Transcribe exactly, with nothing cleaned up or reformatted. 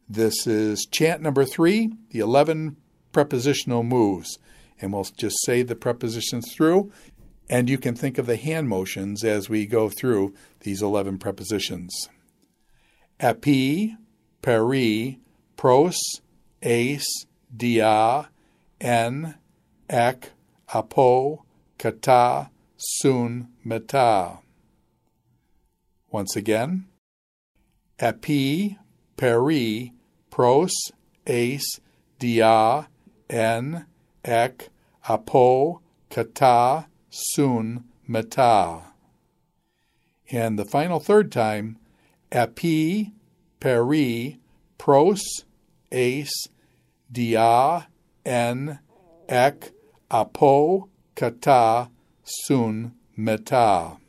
This is chant number three, the eleven prepositional moves. And we'll just say the prepositions through, and you can think of the hand motions as we go through these eleven prepositions. Epi, peri, pros, ace, dia, en, ek, apo, kata, sun, meta. Once again. Epi, peri, pros, ace, dia, en, ek, apo, kata, sun, meta. And the final third time, epi, peri, pros, ace, dia, en, ek, apo, kata, sun, meta.